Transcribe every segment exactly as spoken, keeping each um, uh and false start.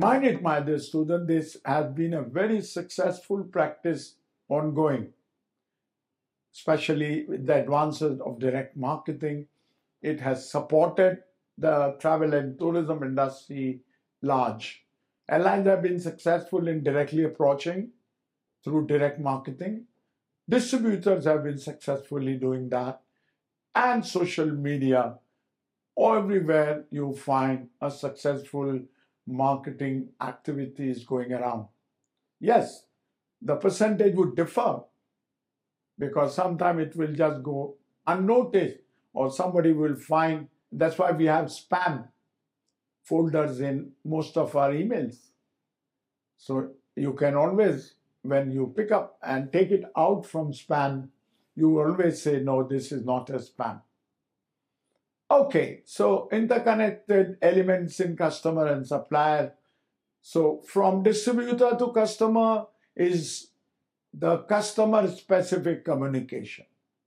remind it, my dear student, this has been a very successful practice ongoing, especially with the advances of direct marketing. It has supported the travel and tourism industry large. Airlines have been successful in directly approaching through direct marketing. Distributors have been successfully doing that. And social media, everywhere you find a successful marketing activities going around. Yes, the percentage would differ because sometimes it will just go unnoticed or somebody will find. That's why we have spam folders in most of our emails. So you can always, when you pick up and take it out from spam, you always say, no, this is not a spam. Okay, so interconnected elements in customer and supplier. So from distributor to customer is the customer specific communication.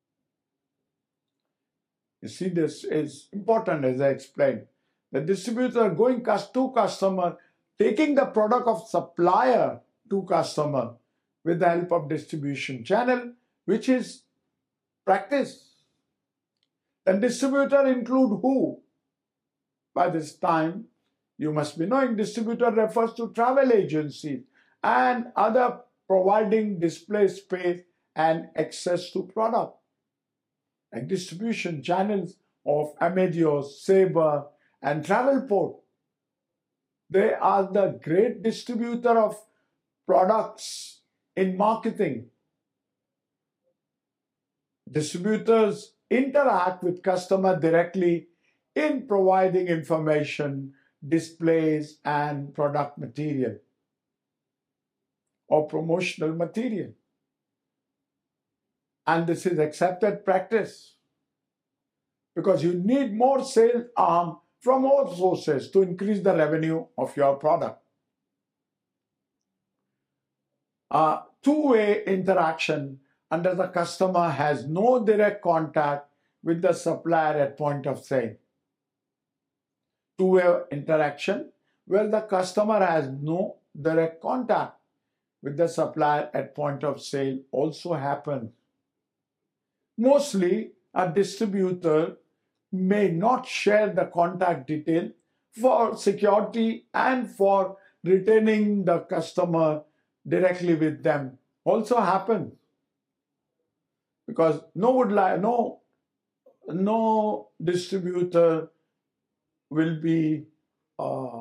You see, this is important, as I explained. The distributor going to customer, taking the product of supplier to customer with the help of distribution channel, which is practice. Then distributor include who? By this time, you must be knowing distributor refers to travel agencies and other providing display space and access to product. Like distribution channels of Amadeus, Sabre, and Travelport. They are the great distributor of products in marketing. Distributors interact with customer directly in providing information, displays, and product material or promotional material. And this is accepted practice because you need more sales arm from all sources to increase the revenue of your product. Uh, two-way interaction under the customer has no direct contact with the supplier at point of sale. Two-way interaction where the customer has no direct contact with the supplier at point of sale also happens. Mostly, a distributor may not share the contact detail for security and for retaining the customer directly with them. Also happens because no would like no no distributor will be uh,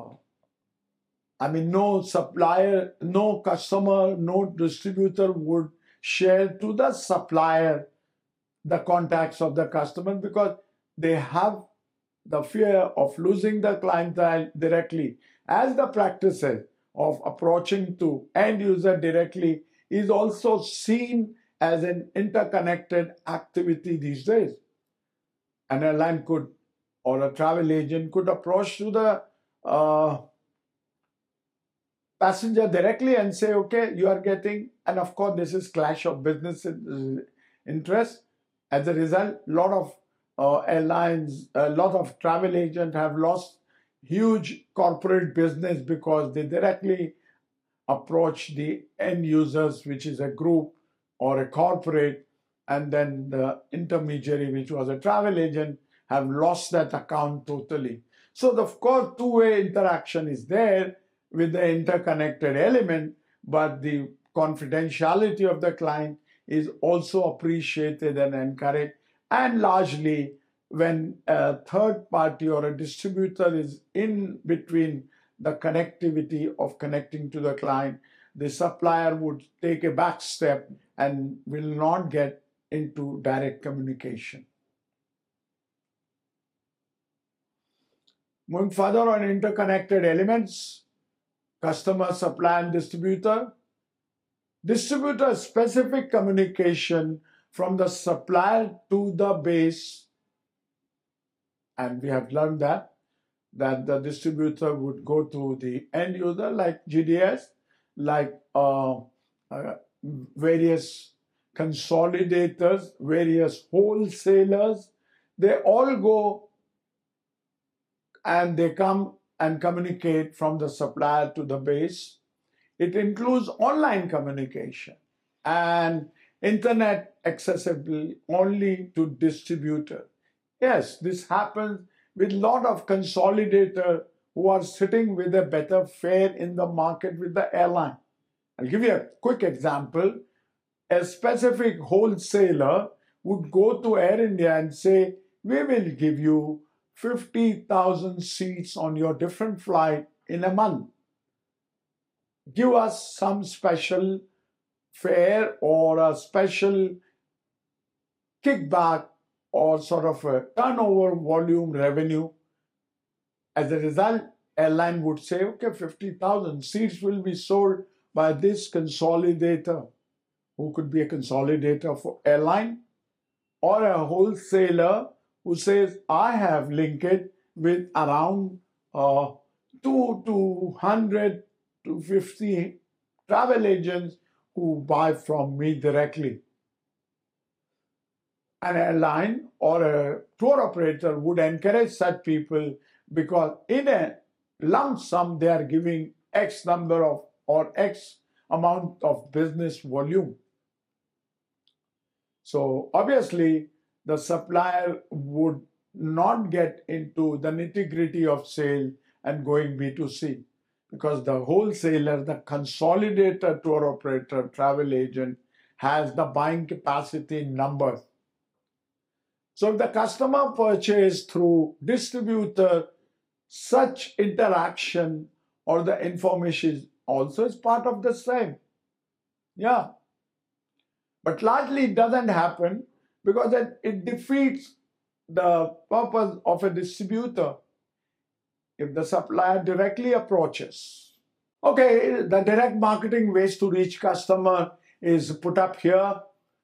I mean no supplier, no customer, no distributor would share to the supplier the contacts of the customer because they have the fear of losing the clientele directly. As the practices of approaching to end user directly is also seen as an interconnected activity these days. An airline could or a travel agent could approach to the uh, passenger directly and say, okay, you are getting, and of course this is clash of business interest. As a result, a lot of uh, airlines, a lot of travel agents have lost huge corporate business because they directly approach the end users, which is a group or a corporate, and then the intermediary, which was a travel agent, have lost that account totally. So, of course, two-way interaction is there with the interconnected element, but the confidentiality of the client is also appreciated and encouraged. And largely, when a third party or a distributor is in between the connectivity of connecting to the client, the supplier would take a back step and will not get into direct communication. Moving further on interconnected elements, customer, supplier, and distributor. Distributor specific communication from the supplier to the base, and we have learned that, that the distributor would go to the end user like G D S, like uh, uh, various consolidators, various wholesalers. They all go and they come and communicate from the supplier to the base. It includes online communication and internet accessible only to distributor. Yes, this happens with a lot of consolidator who are sitting with a better fare in the market with the airline. I'll give you a quick example. A specific wholesaler would go to Air India and say, we will give you fifty thousand seats on your different flight in a month. Give us some special fare or a special kickback or sort of a turnover volume revenue. As a result, airline would say, okay, fifty thousand seats will be sold by this consolidator, who could be a consolidator for airline, or a wholesaler who says, I have linked with around uh, two to one hundred to fifty travel agents who buy from me directly. An airline or a tour operator would encourage such people because in a lump sum they are giving X number of or X amount of business volume. So obviously the supplier would not get into the nitty-gritty of sale and going B two C because the wholesaler, the consolidator, tour operator, travel agent has the buying capacity in numbers. So if the customer purchase through distributor, such interaction or the information also is part of the same. Yeah. But largely it doesn't happen because it, it defeats the purpose of a distributor if the supplier directly approaches. Okay, the direct marketing ways to reach customer is put up here.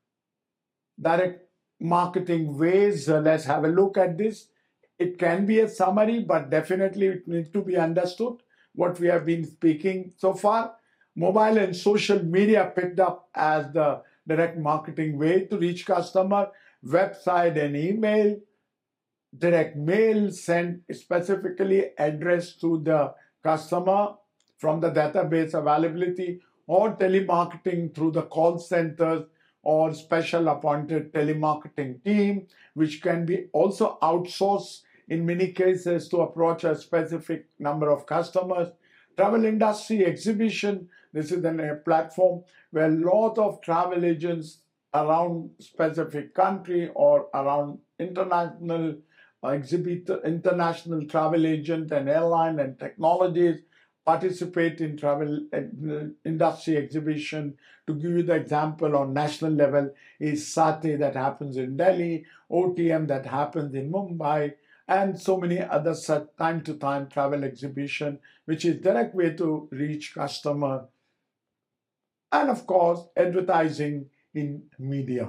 Direct marketing ways, uh, let's have a look at this. It can be a summary, but definitely it needs to be understood what we have been speaking so far. Mobile and social media picked up as the direct marketing way to reach customer. Website and email. Direct mail sent specifically addressed to the customer from the database availability, or telemarketing through the call centers or special appointed telemarketing team, which can be also outsourced in many cases to approach a specific number of customers. Travel industry exhibition, this is a platform where a lot of travel agents around specific country or around international uh, exhibit, international travel agent and airline and technologies participate in travel industry exhibition. To give you the example on national level is SATE that happens in Delhi, O T M that happens in Mumbai, and so many other such time-to-time travel exhibition, which is direct way to reach customer. And of course, advertising in media.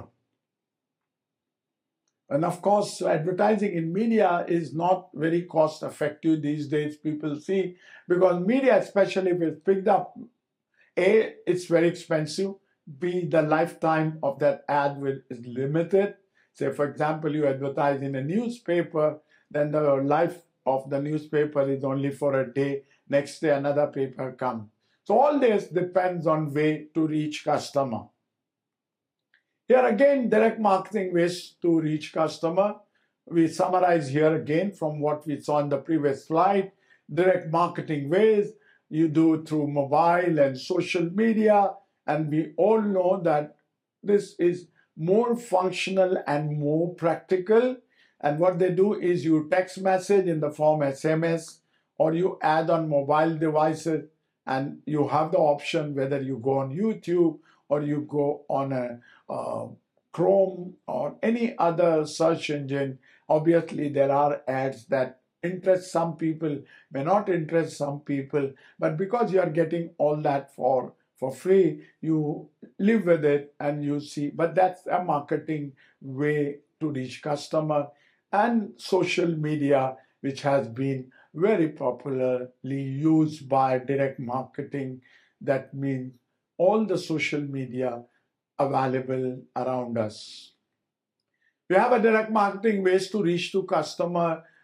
And of course, advertising in media is not very cost effective these days, people see, because media, especially if it's picked up, A, it's very expensive. B, the lifetime of that ad will, is limited. Say, for example, you advertise in a newspaper, then the life of the newspaper is only for a day. Next day, another paper comes. So all this depends on way to reach customer. Here again, direct marketing ways to reach customer. We summarize here again from what we saw in the previous slide. Direct marketing ways you do through mobile and social media. And we all know that this is more functional and more practical. And what they do is you text message in the form S M S, or you add on mobile devices, and you have the option whether you go on YouTube or you go on a uh, Chrome or any other search engine. Obviously, there are ads that interest some people, may not interest some people, but because you are getting all that for, for free, you live with it and you see. But that's a marketing way to reach customer. And social media, which has been very popularly used by direct marketing. That means all the social media available around us. We have a direct marketing ways to reach to customer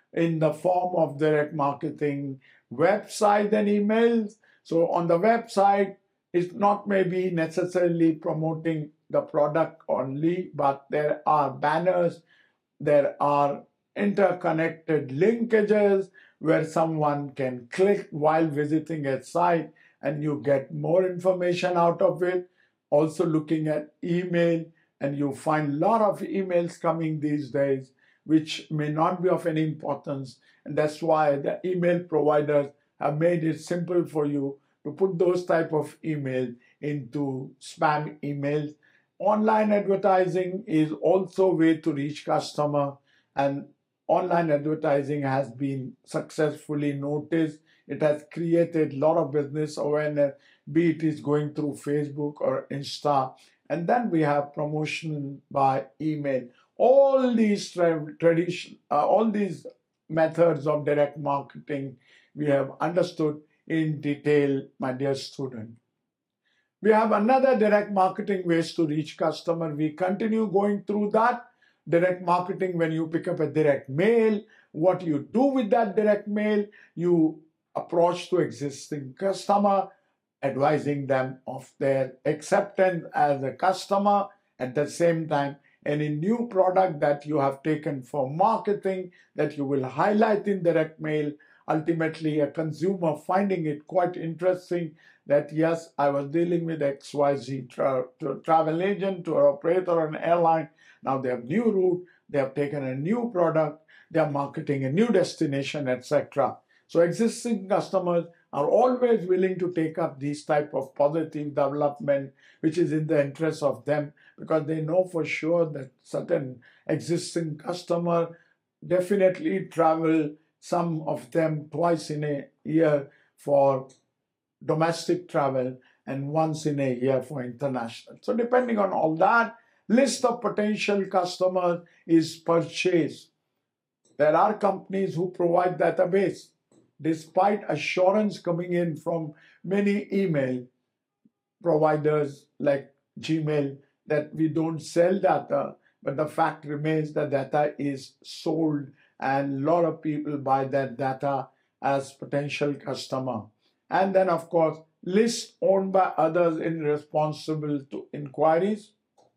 in the form of direct marketing website and emails. So on the website, it's not maybe necessarily promoting the product only, but there are banners, there are interconnected linkages where someone can click while visiting a site and you get more information out of it. Also looking at email, and you find a lot of emails coming these days which may not be of any importance, and that's why the email providers have made it simple for you to put those type of email into spam emails. Online advertising is also a way to reach customer, and online advertising has been successfully noticed. It has created a lot of business awareness, be it is going through Facebook or Insta. And then we have promotion by email. All these tra- tradition, uh, all these methods of direct marketing we have understood in detail, my dear student. We have another direct marketing ways to reach customer. We continue going through that. Direct marketing, when you pick up a direct mail, what you do with that direct mail, you approach to existing customer, advising them of their acceptance as a customer. At the same time, any new product that you have taken for marketing that you will highlight in direct mail, ultimately a consumer finding it quite interesting that yes, I was dealing with X Y Z tra tra travel agent or operator or an airline. Now they have new route, they have taken a new product, they are marketing a new destination, et cetera. So existing customers are always willing to take up these type of positive development, which is in the interest of them, because they know for sure that certain existing customer definitely travel, some of them twice in a year for domestic travel and once in a year for international. So depending on all that, list of potential customers is purchased. There are companies who provide database despite assurance coming in from many email providers like Gmail that we don't sell data, but the fact remains that data is sold and a lot of people buy that data as potential customer. And then of course, list owned by others in responsible to inquiries.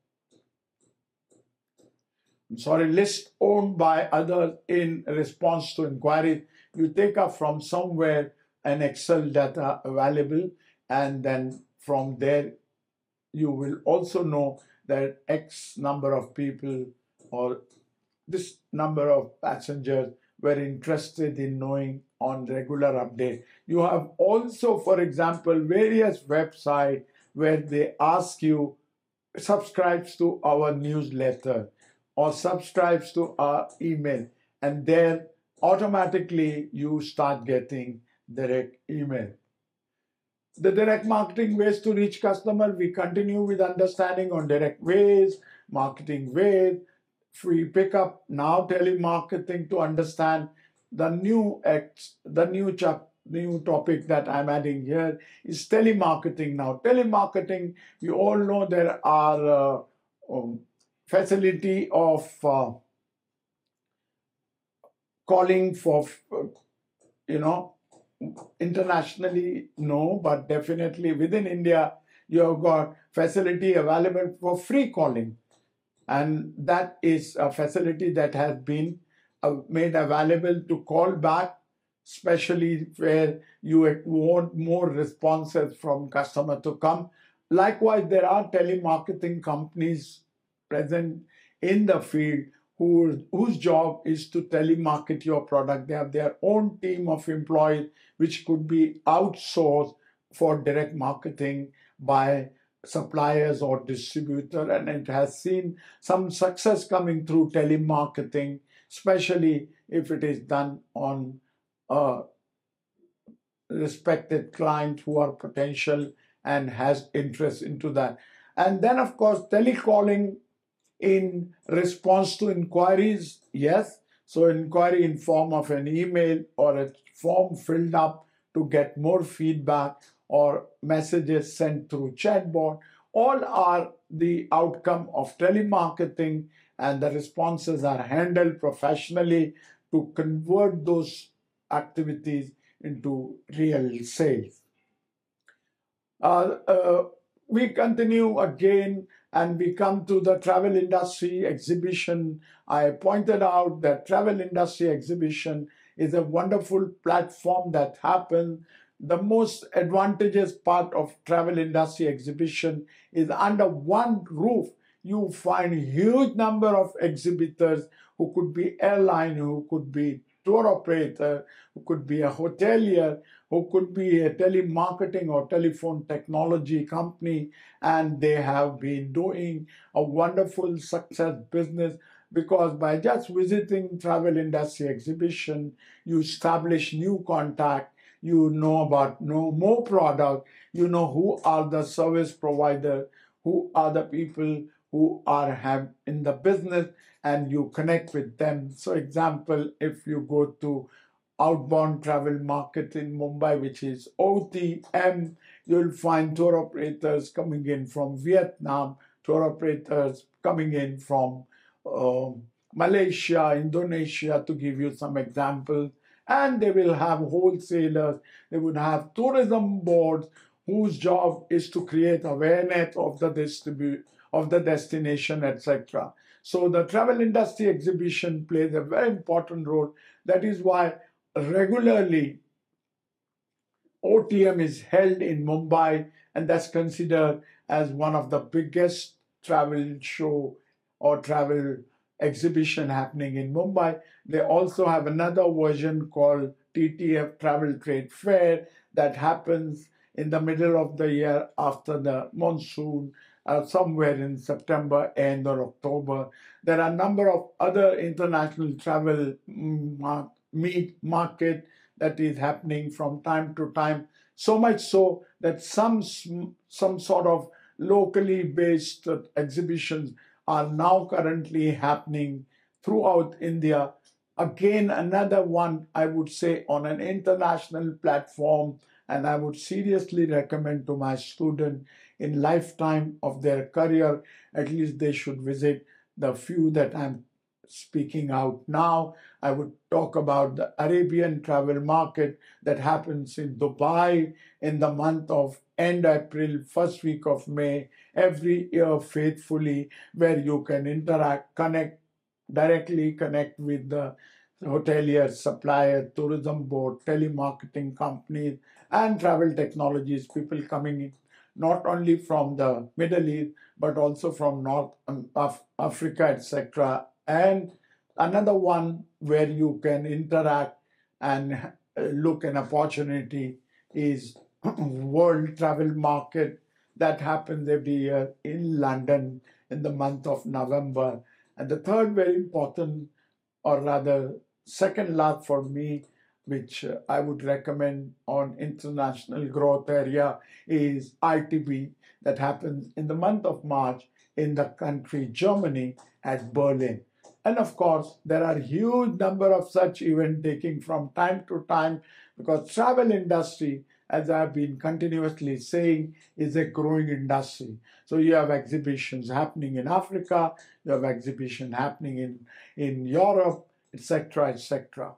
I'm sorry, list owned by others in response to inquiries. You take up from somewhere an Excel data available, and then from there you will also know that X number of people or this number of passengers were interested in knowing on regular update. You have also, for example, various websites where they ask you subscribes to our newsletter or subscribes to our email, and then automatically you start getting direct email. The direct marketing ways to reach customer, we continue with understanding on direct ways, marketing ways. If we pick up now telemarketing to understand the new X, the new chap, new topic that I'm adding here is telemarketing. Now, telemarketing, we all know there are uh, um, facility of uh, calling for, you know, internationally, no, but definitely within India, you have got facility available for free calling. And that is a facility that has been uh, made available to call back, especially where you want more responses from customer to come. Likewise, there are telemarketing companies present in the field who, whose job is to telemarket your product. They have their own team of employees, which could be outsourced for direct marketing by suppliers or distributor, and it has seen some success coming through telemarketing, especially if it is done on a respected client who are potential and has interest into that. And then of course, telecalling in response to inquiries, yes. So inquiry in form of an email or a form filled up to get more feedback, or messages sent through chatbot, all are the outcome of telemarketing, and the responses are handled professionally to convert those activities into real sales. Uh, uh, we continue again and we come to the travel industry exhibition. I pointed out that travel industry exhibition is a wonderful platform that happens. The most advantageous part of travel industry exhibition is under one roof. You find huge number of exhibitors who could be airline, who could be tour operator, who could be a hotelier, who could be a telemarketing or telephone technology company, and they have been doing a wonderful success business because by just visiting travel industry exhibition, you establish new contact, you know about no more product, you know who are the service provider, who are the people who are have in the business, and you connect with them. So example, if you go to outbound travel market in Mumbai, which is O T M, you'll find tour operators coming in from Vietnam, tour operators coming in from uh, Malaysia, Indonesia, to give you some examples. And they will have wholesalers, they would have tourism boards whose job is to create awareness of the distribute of the destination, et cetera. So the travel industry exhibition plays a very important role. That is why regularly O T M is held in Mumbai, and that's considered as one of the biggest travel show or travel exhibition happening in Mumbai. They also have another version called T T F Travel Trade Fair that happens in the middle of the year after the monsoon, uh, somewhere in September end or October. There are a number of other international travel mm, meet market that is happening from time to time, so much so that some some sort of locally based exhibitions are now currently happening throughout India. Again, another one I would say on an international platform, and I would seriously recommend to my student in lifetime of their career, at least they should visit the few that I'm speaking out now. I would talk about the Arabian travel market that happens in Dubai in the month of end April, first week of May, every year faithfully, where you can interact, connect, directly connect with the hotelier, supplier, tourism board, telemarketing companies, and travel technologies, people coming in not only from the Middle East, but also from North um, Af Africa, et cetera. And another one where you can interact and look an opportunity is World Travel Market that happens every year in London in the month of November. And the third very important, or rather second last for me, which uh, I would recommend on international growth area, is I T B that happens in the month of March in the country Germany at Berlin. And of course, there are huge number of such events taking from time to time because travel industry, as I've been continuously saying, is a growing industry. So you have exhibitions happening in Africa, you have exhibition happening in, in Europe, et cetera, et cetera.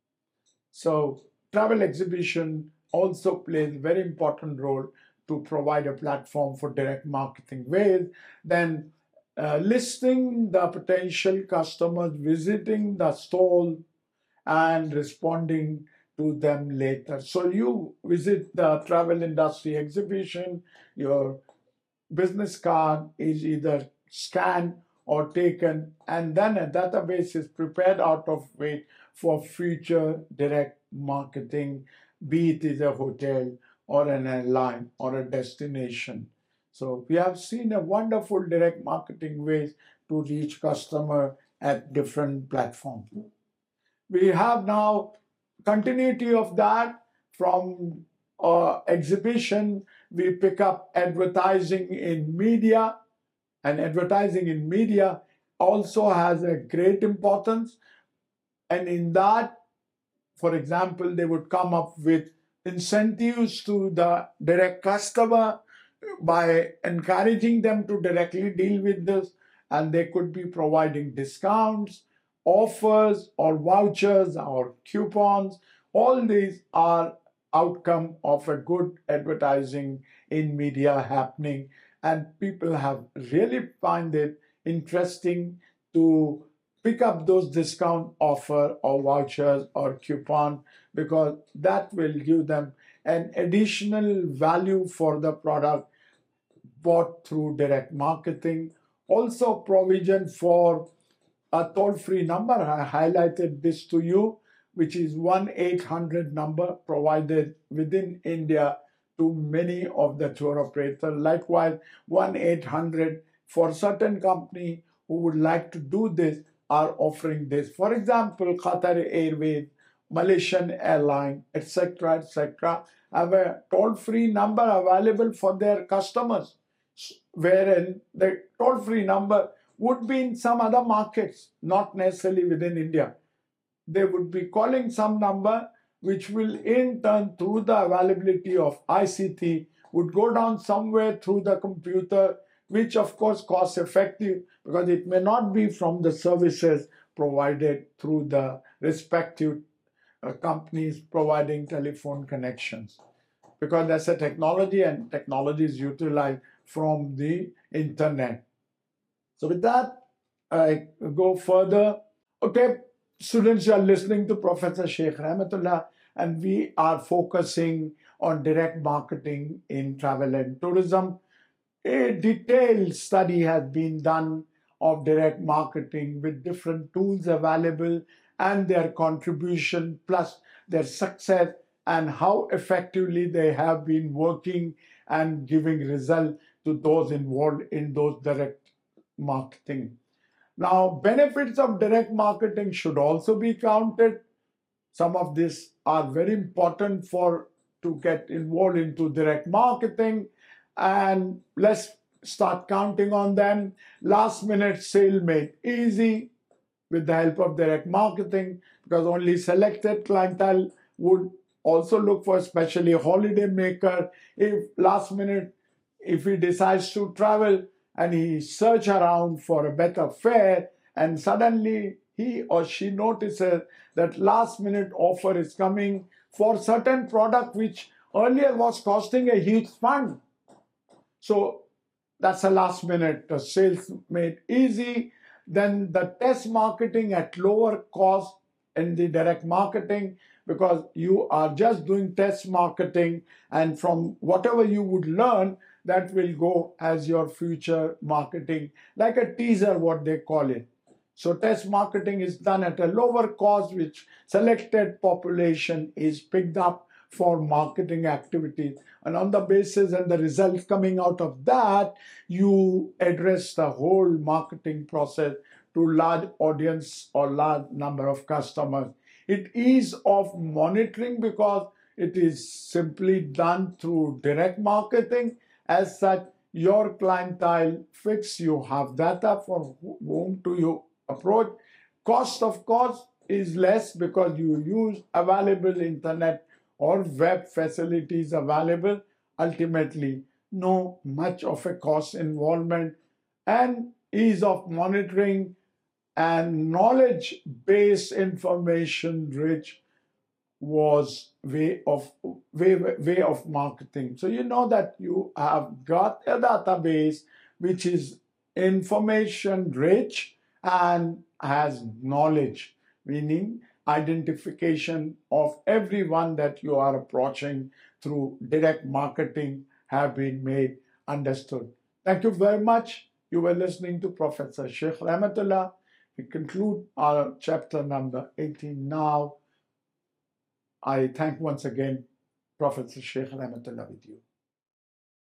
So travel exhibition also plays a very important role to provide a platform for direct marketing ways. Then uh, listing the potential customers, visiting the stall, and responding to them later. So you visit the travel industry exhibition, your business card is either scanned or taken, and then a database is prepared out of it for future direct marketing, be it is a hotel or an airline or a destination. So we have seen a wonderful direct marketing ways to reach customer at different platforms. We have now continuity of that from uh, exhibition. We pick up advertising in media, and advertising in media also has a great importance. And in that, for example, they would come up with incentives to the direct customer by encouraging them to directly deal with this, and they could be providing discounts offers or vouchers or coupons. All these are outcome of a good advertising in media happening, and people have really find it interesting to pick up those discount offer or vouchers or coupon, because that will give them an additional value for the product bought through direct marketing. Also provision for a toll-free number. I highlighted this to you, which is one eight hundred number provided within India to many of the tour operators. Likewise, one eight hundred for certain company who would like to do this are offering this. For example, Qatar Airways, Malaysian Airlines, et cetera, et cetera, have a toll-free number available for their customers, wherein the toll-free number would be in some other markets, not necessarily within India. They would be calling some number which will in turn, through the availability of I C T, would go down somewhere through the computer, which of course cost effective because it may not be from the services provided through the respective uh, companies providing telephone connections, because that's a technology and technology is utilized from the internet. So with that, I go further. Okay, students, you are listening to Professor Sheikh Rahmatullah, and we are focusing on direct marketing in travel and tourism. A detailed study has been done of direct marketing with different tools available and their contribution plus their success and how effectively they have been working and giving result to those involved in those direct marketing. Now, benefits of direct marketing should also be counted. Some of these are very important for to get involved into direct marketing, and let's start counting on them. Last minute sale made easy with the help of direct marketing, because only selected clientele would also look for, especially a holiday maker. If last minute, if he decides to travel and he search around for a better fare, and suddenly he or she notices that last minute offer is coming for certain product which earlier was costing a huge fund. So that's a last minute uh, sales made easy. Then the test marketing at lower cost in the direct marketing, because you are just doing test marketing, and from whatever you would learn, that will go as your future marketing, like a teaser, what they call it. So test marketing is done at a lower cost, which selected population is picked up for marketing activities. And on the basis and the results coming out of that, you address the whole marketing process to large audience or large number of customers. It is of monitoring because it is simply done through direct marketing. As such, your clientele fix, you have data for whom to you approach. Cost, of course, is less because you use available internet or web facilities available. Ultimately, no much of a cost involvement, and ease of monitoring and knowledge-based information rich was way of way, way of marketing. So you know that you have got a database which is information rich and has knowledge, meaning identification of everyone that you are approaching through direct marketing have been made understood. Thank you very much. You were listening to Professor Sheikh Rahmatullah. We conclude our chapter number eighteen now. I thank once again Professor Sheikh Rahmatullah with you.